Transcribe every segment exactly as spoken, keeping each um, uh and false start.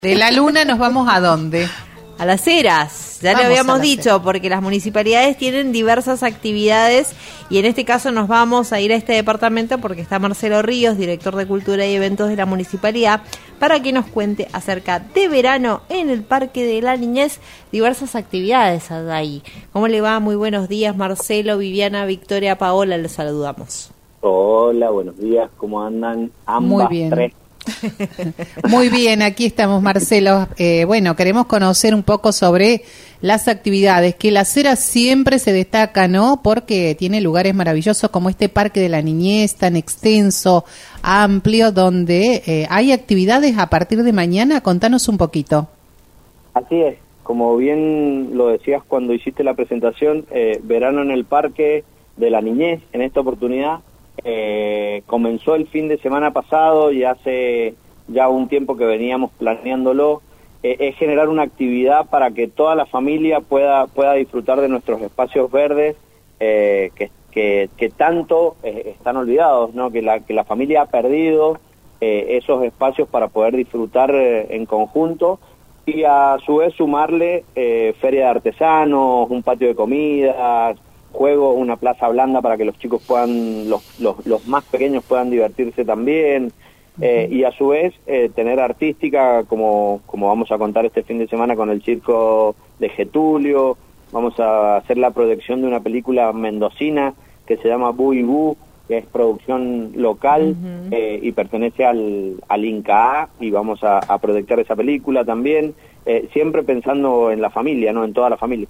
De la luna nos vamos ¿a dónde? A Las Heras, ya Vamos lo habíamos dicho, Heras. Porque las municipalidades tienen diversas actividades y en este caso nos vamos a ir a este departamento porque está Marcelo Ríos, director de Cultura y Eventos de la Municipalidad, para que nos cuente acerca de verano en el Parque de la Niñez, diversas actividades ahí. ¿Cómo le va? Muy buenos días, Marcelo, Viviana, Victoria, Paola, los saludamos. Hola, buenos días, ¿cómo andan ambas Muy bien. tres? Muy bien, aquí estamos, Marcelo. Eh, bueno, queremos conocer un poco sobre las actividades, que Las Heras siempre se destaca, ¿no? Porque tiene lugares maravillosos como este Parque de la Niñez, tan extenso, amplio, donde eh, hay actividades a partir de mañana. Contanos un poquito. Así es, como bien lo decías cuando hiciste la presentación, eh, verano en el Parque de la Niñez, en esta oportunidad, Eh, comenzó el fin de semana pasado y hace ya un tiempo que veníamos planeándolo. Eh, es generar una actividad para que toda la familia pueda pueda disfrutar de nuestros espacios verdes eh, que, que, que tanto eh, están olvidados, ¿no? Que la, que la familia ha perdido eh, esos espacios para poder disfrutar eh, en conjunto y a su vez sumarle eh, feria de artesanos, un patio de comidas, juegos, una plaza blanda para que los chicos puedan, los, los, los más pequeños puedan divertirse también, eh, y a su vez eh, tener artística, como, como vamos a contar este fin de semana con el circo de Getulio. Vamos a hacer la proyección de una película mendocina que se llama Bu y Bu, que es producción local, uh-huh. eh, y pertenece al, al Inca A, y vamos a, a proyectar esa película también, eh, siempre pensando en la familia, ¿no? En toda la familia.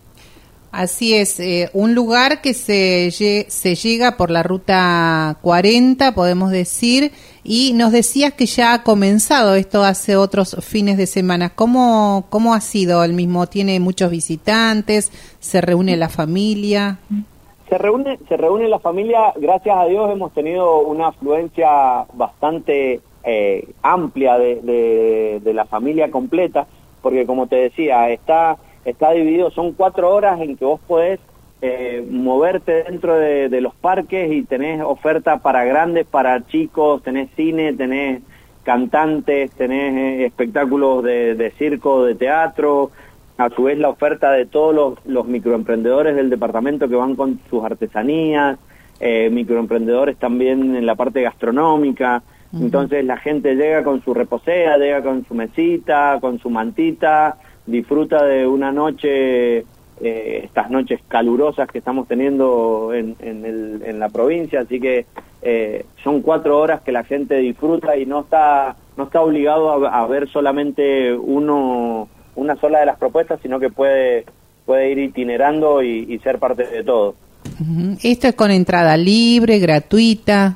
Así es, eh, un lugar que se, se llega por la ruta cuarenta, podemos decir, y nos decías que ya ha comenzado esto hace otros fines de semana. ¿Cómo, cómo ha sido el mismo? ¿Tiene muchos visitantes? ¿Se reúne la familia? Se reúne, se reúne la familia, gracias a Dios hemos tenido una afluencia bastante eh, amplia de, de, de la familia completa, porque como te decía, está... Está dividido, son cuatro horas en que vos podés eh, moverte dentro de, de los parques y tenés oferta para grandes, para chicos, tenés cine, tenés cantantes, tenés eh, espectáculos de, de circo, de teatro, a su vez la oferta de todos los, los microemprendedores del departamento que van con sus artesanías, eh, microemprendedores también en la parte gastronómica. Uh-huh. Entonces la gente llega con su reposera, llega con su mesita, con su mantita, disfruta de una noche, eh, estas noches calurosas que estamos teniendo en, en, el, en la provincia, así que eh, son cuatro horas que la gente disfruta y no está no está obligado a, a ver solamente uno una sola de las propuestas, sino que puede puede ir itinerando y, y ser parte de todo. Uh-huh. ¿Esto es con entrada libre, gratuita?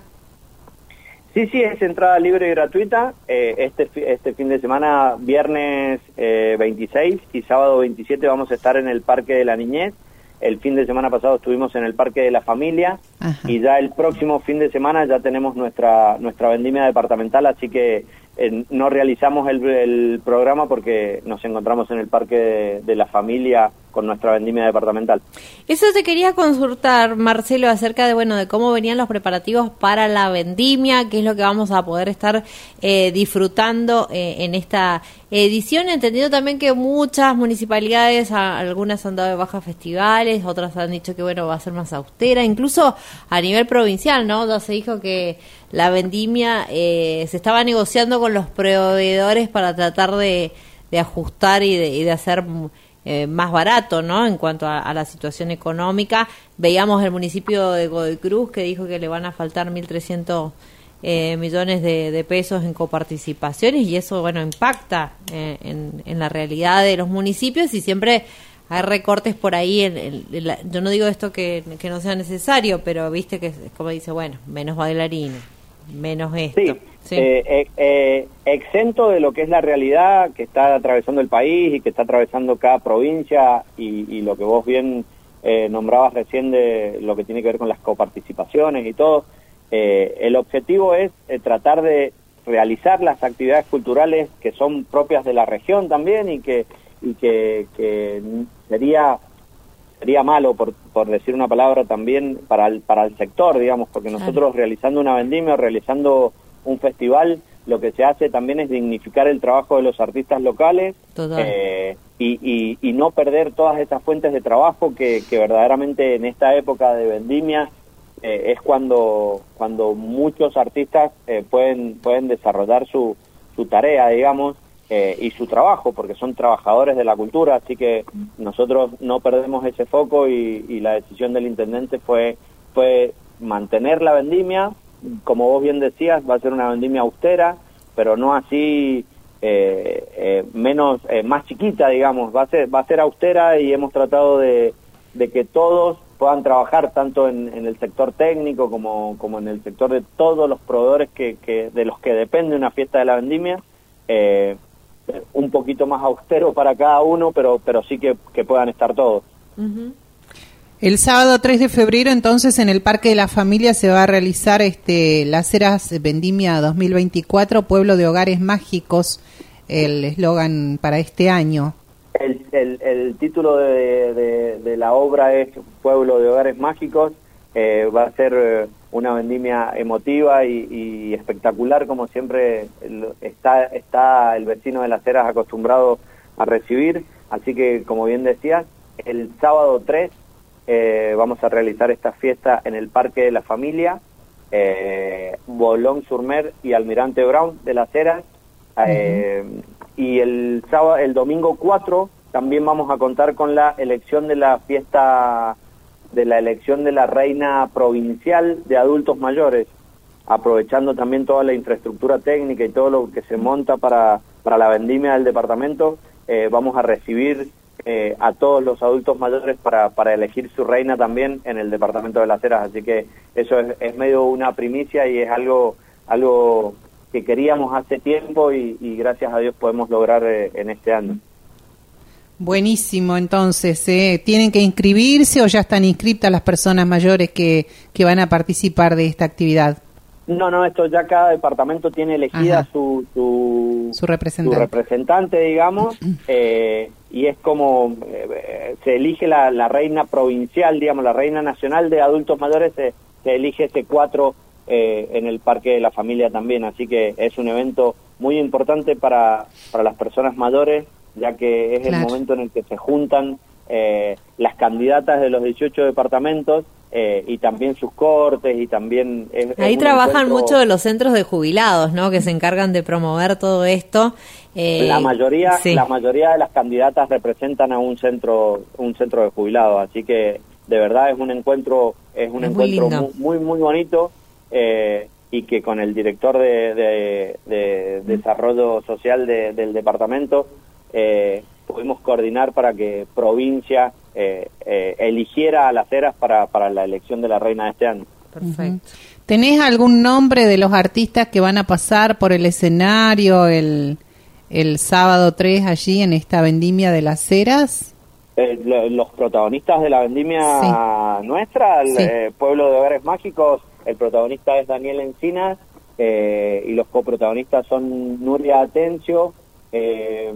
Sí, sí, es entrada libre y gratuita. Eh, este este fin de semana, viernes eh, veintiséis y sábado veintisiete, vamos a estar en el Parque de la Niñez. El fin de semana pasado estuvimos en el Parque de la Familia. Ajá. Y ya el próximo fin de semana ya tenemos nuestra nuestra vendimia departamental, así que eh, no realizamos el, el programa porque nos encontramos en el Parque de, de la Familia con nuestra vendimia departamental. Eso te quería consultar, Marcelo, acerca de bueno de cómo venían los preparativos para la vendimia, qué es lo que vamos a poder estar eh, disfrutando eh, en esta edición, entendiendo también que muchas municipalidades, a, algunas han dado de baja festivales, otras han dicho que bueno va a ser más austera, incluso a nivel provincial, ¿no? Ya se dijo que la vendimia eh, se estaba negociando con los proveedores para tratar de, de ajustar y de, y de hacer Eh, más barato, ¿no? En cuanto a, a la situación económica. Veíamos el municipio de Godoy Cruz que dijo que le van a faltar mil trescientos eh, millones de, de pesos en coparticipaciones y eso, bueno, impacta eh, en, en la realidad de los municipios y siempre hay recortes por ahí. En, en, en la, yo no digo esto que, que no sea necesario, pero viste que, como dice, bueno, menos bailarines, menos esto. Sí. Sí. Eh, eh, eh, exento de lo que es la realidad que está atravesando el país y que está atravesando cada provincia y, y lo que vos bien eh, nombrabas recién de lo que tiene que ver con las coparticipaciones y todo, eh, el objetivo es eh, tratar de realizar las actividades culturales que son propias de la región también y que y que, que sería sería malo, por, por decir una palabra, también para el, para el sector, digamos, porque nosotros claro. realizando una vendimia o realizando un festival lo que se hace también es dignificar el trabajo de los artistas locales eh, y, y, y no perder todas esas fuentes de trabajo que, que verdaderamente en esta época de vendimia eh, es cuando cuando muchos artistas eh, pueden pueden desarrollar su, su tarea, digamos, eh, y su trabajo, porque son trabajadores de la cultura, así que nosotros no perdemos ese foco y, y la decisión del intendente fue fue mantener la vendimia. Como vos bien decías, va a ser una vendimia austera, pero no así eh, eh, menos eh, más chiquita, digamos. Va a ser va a ser austera y hemos tratado de, de que todos puedan trabajar tanto en, en el sector técnico como como en el sector de todos los proveedores que, que de los que depende una fiesta de la vendimia. Eh, un poquito más austero para cada uno, pero pero sí que, que puedan estar todos. Uh-huh. El sábado tres de febrero, entonces, en el Parque de la Familia se va a realizar este Las Heras Vendimia dos mil veinticuatro, Pueblo de Hogares Mágicos, el eslogan para este año. El, el, el título de, de, de la obra es Pueblo de Hogares Mágicos. Eh, va a ser una vendimia emotiva y, y espectacular, como siempre está, está el vecino de Las Heras acostumbrado a recibir. Así que, como bien decías, el sábado tres Eh, vamos a realizar esta fiesta en el Parque de la Familia, eh, Boulogne-sur-Mer y Almirante Brown de Las Heras. Eh, uh-huh. Y el sábado, el domingo cuatro también vamos a contar con la elección de la fiesta, de la elección de la reina provincial de adultos mayores, aprovechando también toda la infraestructura técnica y todo lo que se monta para, para la vendimia del departamento. Eh, vamos a recibir Eh, a todos los adultos mayores para, para elegir su reina también en el departamento de Las Heras, así que eso es, es medio una primicia y es algo algo que queríamos hace tiempo y, y gracias a Dios podemos lograr eh, en este año. Buenísimo, entonces, ¿eh? ¿Tienen que inscribirse o ya están inscritas las personas mayores que, que van a participar de esta actividad? No, no, esto ya cada departamento tiene elegida su su, su representante, su representante digamos, eh, y es como eh, se elige la, la reina provincial, digamos, la reina nacional de adultos mayores, se, se elige ese cuatro eh, en el Parque de la Familia también, así que es un evento muy importante para, para las personas mayores, ya que es claro. El momento en el que se juntan eh, las candidatas de los dieciocho departamentos, Eh, y también sus cortes y también es, ahí es trabajan encuentro... mucho de los centros de jubilados, ¿no? Que se encargan de promover todo esto. Eh, la mayoría sí. la mayoría de las candidatas representan a un centro un centro de jubilados, así que de verdad es un encuentro es un es encuentro muy, muy muy bonito eh, y que con el director de, de, de desarrollo social de, del departamento eh, pudimos coordinar para que provincia eh, eh, eligiera a Las Heras para, para la elección de la reina de este año. Perfecto. Uh-huh. ¿Tenés algún nombre de los artistas que van a pasar por el escenario el, el sábado tres allí en esta vendimia de Las Heras? Eh, lo, los protagonistas de la vendimia sí. nuestra, el sí. eh, Pueblo de Hogares Mágicos, el protagonista es Daniel Encinas eh, y los coprotagonistas son Nuria Atencio, eh,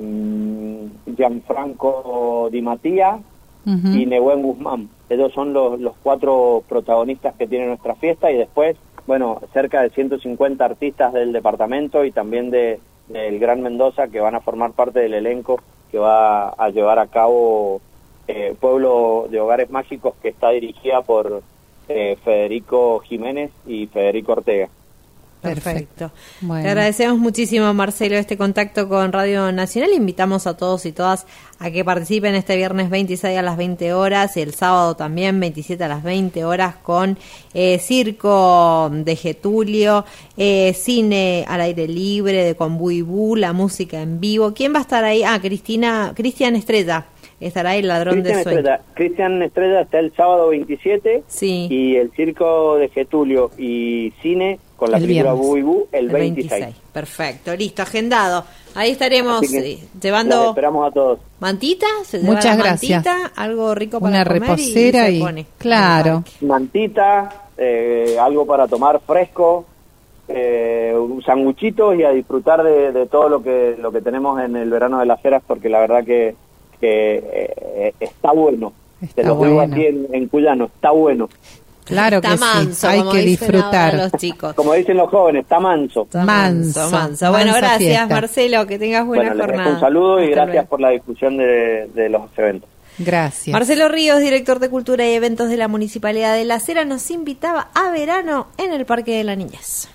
Gianfranco Di Mattia uh-huh. y Nehuen Guzmán. Ellos son los, los cuatro protagonistas que tiene nuestra fiesta y después, bueno, cerca de ciento cincuenta artistas del departamento y también de del Gran Mendoza que van a formar parte del elenco que va a llevar a cabo eh, Pueblo de Hogares Mágicos, que está dirigida por eh, Federico Jiménez y Federico Ortega. Perfecto. Bueno. Te agradecemos muchísimo, Marcelo, este contacto con Radio Nacional. Invitamos a todos y todas a que participen este viernes veintiséis a las veinte horas y el sábado también veintisiete a las veinte horas con eh, Circo de Getulio, eh, cine al aire libre de Conbuibú, la música en vivo. ¿Quién va a estar ahí? Ah, Cristina, Cristian Estrella. Estará el ladrón de sueños. Cristian Estrella está el sábado veintisiete sí. y el Circo de Getulio y cine con la el película Buibú el, el veintiséis. veintiséis. Perfecto, listo, agendado. Ahí estaremos eh, llevando. Los esperamos a todos. Mantita, se muchas la gracias. Mantita, algo rico para una comer reposera y, y, y pone claro. Mantita, eh, algo para tomar fresco, eh, un sanguchito y a disfrutar de, de todo lo que lo que tenemos en el verano de Las Heras, porque la verdad que que eh, está bueno. Está Te lo bueno. digo aquí en, en cuyano, está bueno. Claro está que manso, sí, hay como que dicen disfrutar. ahora los chicos. Como dicen los jóvenes, está manso. Está Manso, manso, manso. Bueno, mansa gracias fiesta. Marcelo, que tengas buena Bueno, les jornada. dejo un saludo y Hasta gracias luego. por la difusión de, de los eventos. Gracias. Marcelo Ríos, director de Cultura y Eventos de la Municipalidad de La Heras, nos invitaba a verano en el Parque de la Niñez.